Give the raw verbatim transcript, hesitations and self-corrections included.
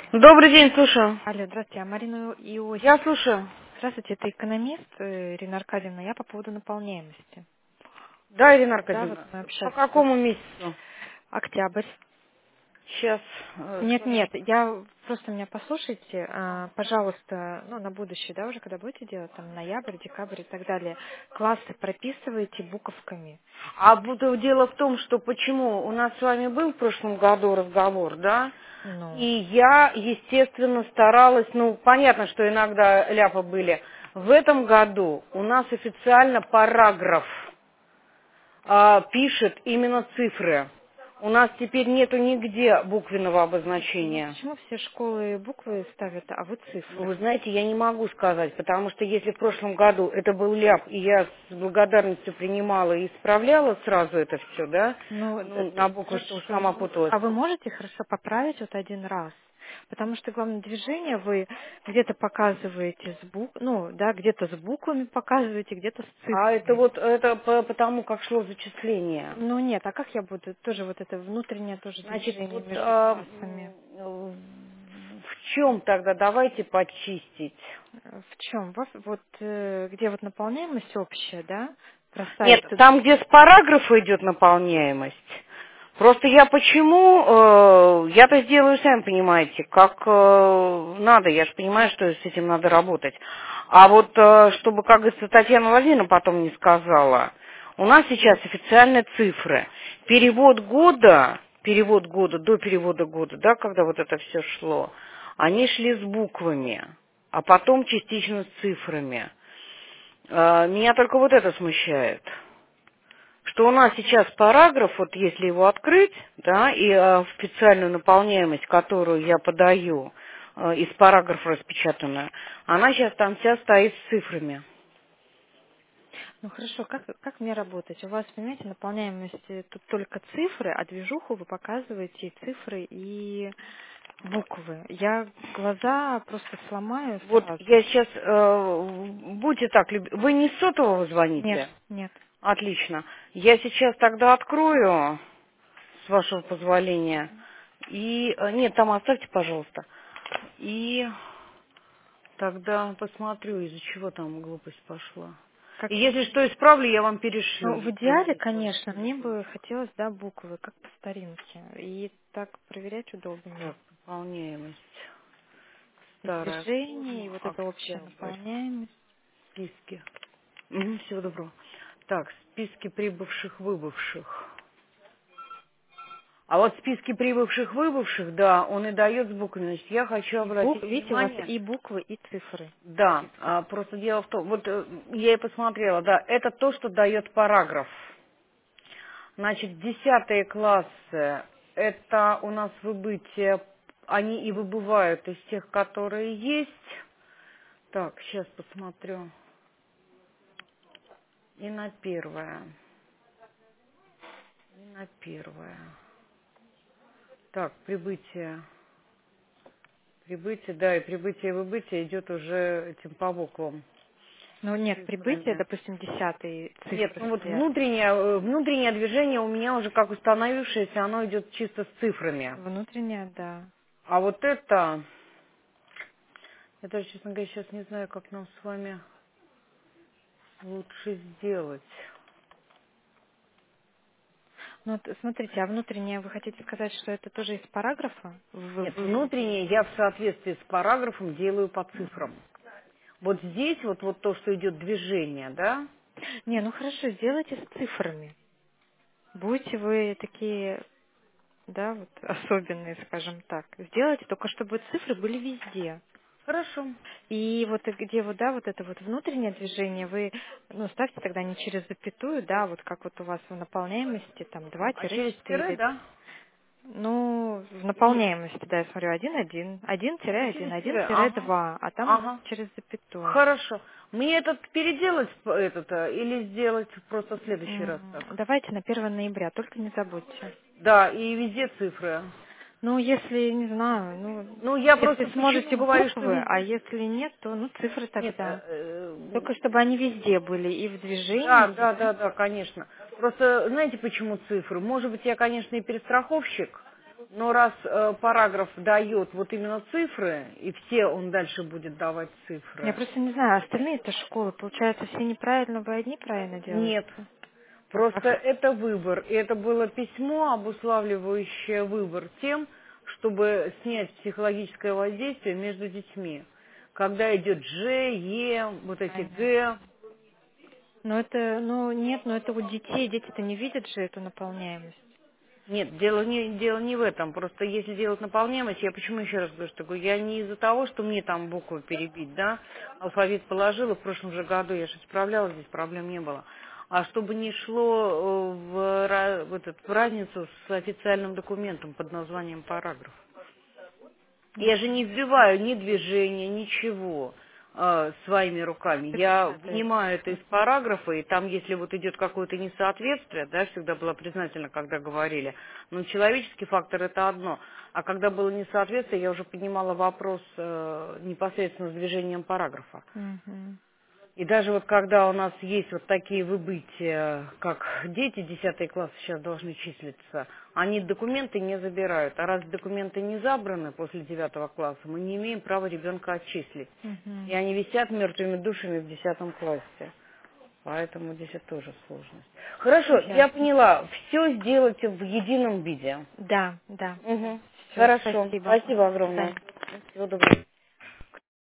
Добрый день, слушаю. Алло, здравствуйте, а Марина Я Иосиф. слушаю. Здравствуйте, это экономист э, Ирина Аркадьевна. Я по поводу наполняемости. Да, Ирина Да, вот Аркадьевна. мы По общались. какому месяцу? Октябрь. Сейчас э, Нет, скажу. нет, я просто меня послушайте, а, пожалуйста, ну, на будущее, да, уже когда будете делать, там, ноябрь, декабрь и так далее, классы прописывайте буковками. А буду- дело в том, что почему у нас с вами был в прошлом году разговор, да? И Ну, я, естественно, старалась, ну, понятно, что иногда ляпы были. В этом году у нас официально параграф а, пишет именно цифры. У нас теперь нету нигде буквенного ну обозначения. почему все школы буквы ставят, а вы Ну, цифры? вы знаете, я не могу сказать, потому что если в прошлом году это был ляп, и я с благодарностью принимала и исправляла сразу это все, да, Ну, д- ну, д- на буквы, что хорошо. сама путалась. А вы можете хорошо поправить вот один раз? Потому что главное движение вы где-то показываете с бук, ну, да, где-то с буквами показываете, где-то с А это цифрами. вот, это по, потому, как шло зачисление. Ну нет, а как я буду тоже вот это внутреннее тоже Значит, движение вот между а, классами? м, в чем тогда давайте почистить? Э, В чем? Вот э, где вот наполняемость общая, да? Нет, Проставить тут. там, где с параграфа идет наполняемость. Просто я почему, э, я-то сделаю, сами понимаете, как э, надо, я же понимаю, что с этим надо работать. А вот, э, чтобы, как говорится, Татьяна Владимировна потом не сказала, у нас сейчас официальные цифры. Перевод года, перевод года до перевода года, да, когда вот это все шло, они шли с буквами, а потом частично с цифрами. Э, Меня только вот это смущает, что у нас сейчас параграф, вот если его открыть, да, и э, специальную наполняемость, которую я подаю, э, из параграфа распечатанная, она сейчас там вся стоит с цифрами. Ну хорошо, как, как мне работать? У вас, понимаете, наполняемость э, тут только цифры, а движуху вы показываете и цифры, и буквы. Я глаза просто сломаю Вот сразу. я сейчас, э, будьте так, люб- вы не с сотового Нет, звоните? нет. Отлично. Я сейчас тогда открою, с вашего позволения, и, э, нет, там оставьте, пожалуйста, и тогда посмотрю, из-за чего там глупость пошла. Как, И если что исправлю, я вам перешлю, ну, в если вы идеале, не против. конечно, мне бы хотелось, да, буквы, как по старинке. И так проверять удобнее. Так, наполняемость. И Старая движение, и форма, вот эта общая октябрь. наполняемость. Списки. Мгм, всего доброго. Так, списки прибывших-выбывших. А вот списки прибывших-выбывших, да, он и дает с буквами. Значит, я хочу И бук, обратить видите, у вас внимание. и буквы, и цифры. Да, а, просто дело в том, вот э, я и посмотрела, да, это то, что дает параграф. Значит, десятые классы, это у нас выбытие, они и выбывают из тех, которые есть. Так, сейчас посмотрю. И на первое. И на первое. Так, прибытие. Прибытие, да, и прибытие и выбытие идет уже этим по буквам. Ну нет, прибытие, Цифрами. допустим, десятые Нет, цифры ну вот стоят. внутреннее, э, внутреннее движение у меня уже как установившееся, оно идет чисто с цифрами. Внутренняя, да. А вот это, я даже, честно говоря, сейчас не знаю, как нам с вами лучше сделать. Ну, вот смотрите, а внутреннее, вы хотите сказать, что это тоже из параграфа? Вы, Нет, вы- внутреннее я в соответствии с параграфом делаю по цифрам. Вот здесь вот, вот то, что идет движение, да? Не, ну хорошо, сделайте с цифрами. Будете вы такие, да, вот особенные, скажем так. Сделайте, только чтобы цифры были везде. Хорошо. И вот где вот, да, вот это вот внутреннее движение, вы, ну, ставьте тогда не через запятую, да, вот как вот у вас в наполняемости, там, А через тире, два-четыре. да? Ну, в Или наполняемости, да, я смотрю, один один, один а один, через один тире, ага. два, а там у вас Ага. через запятую. Хорошо. Мне этот переделать п- этот э, или сделать просто в следующий раз М, так? Давайте на первое ноября, только не забудьте. Да, и везде цифры. Ну, если, не знаю, ну, Ну, я если просто почему сможете говорю, что буквы, а везде... если нет, то, ну, цифры Нет, э, тогда. э, Только чтобы они везде были, и в да, движении, да, да? да, да, конечно. Просто знаете, почему цифры? Может быть, я, конечно, и перестраховщик, Но раз э, параграф дает вот именно цифры, и все он дальше будет давать Я цифры, просто не знаю, остальные-то школы, получается, все неправильно, вы одни правильно нет. делаете? А Просто как? это выбор. И это было письмо, обуславливающее выбор тем, чтобы снять психологическое воздействие между детьми. Когда идет Ж, Е, вот эти Понятно. Г. Ну это, ну нет, ну это вот детей, дети-то не видят же эту наполняемость. Нет, дело не, дело не в этом. Просто если делать наполняемость, я почему еще раз говорю, что говорю, я не из-за того, что мне там буквы перебить, да, алфавит положила, в прошлом же году я же справлялась, здесь проблем не было. А чтобы не шло э, в, ра- в, этот, в разницу с официальным документом под названием параграф. Я же не вбиваю ни движения, ничего э, своими руками. Я Печатает. вынимаю это из параграфа, и там, если вот идет какое-то несоответствие, да, всегда была признательна, когда говорили, но человеческий фактор это одно. А когда было несоответствие, я уже поднимала вопрос э, непосредственно с движением параграфа. Мгм. И даже вот когда у нас есть вот такие выбытия, как дети десятый класс сейчас должны числиться, они документы не забирают. А раз документы не забраны после девятого класса, мы не имеем права ребенка отчислить. И Мгм. они висят мертвыми душами в десятом классе. Поэтому здесь это тоже сложность. Хорошо, я Ясно. поняла. Все сделать в едином виде. Да, да. Угу. Все, Хорошо. спасибо. Спасибо До огромное. свидания. Всего доброго.